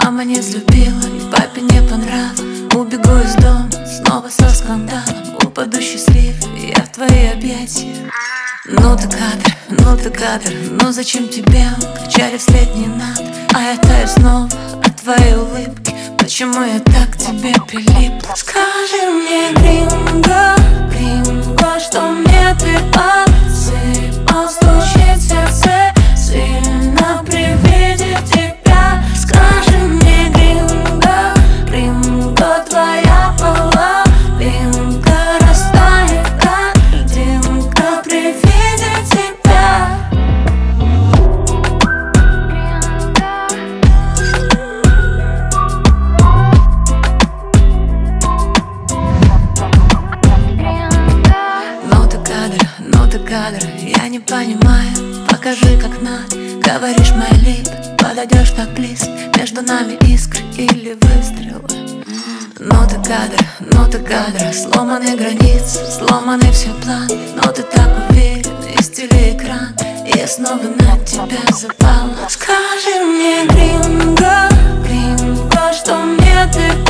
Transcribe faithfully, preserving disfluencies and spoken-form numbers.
Мама не взлюбила и папе не по нраву. Убегу из дома снова со скандалом. Упаду счастлив, я в твои объятия. Ну ты кадр, ну ты кадр, ну зачем тебе качали вслед не надо. А я таю снова от твоей улыбки. Почему я так к тебе прилипла? Скажи мне, гринго, гринго, что мне ты подсыпал. Стучит сердце сильно при виде тебя. Скажи мне, гринго, гринго, твоя половинка растает как льдинка при виде тебя. Ну ты кадр, ну ты кадр, я не понимаю, покажи как надо. Говоришь мои липы, подойдешь так близко. Между нами искры или выстрелы. Ну ты кадр, ну ты кадр, сломаны границы, сломаны все планы. Но ты так уверен, из телеэкран, и я снова на тебя запала. Скажи мне, гринго, гринго, что мне ты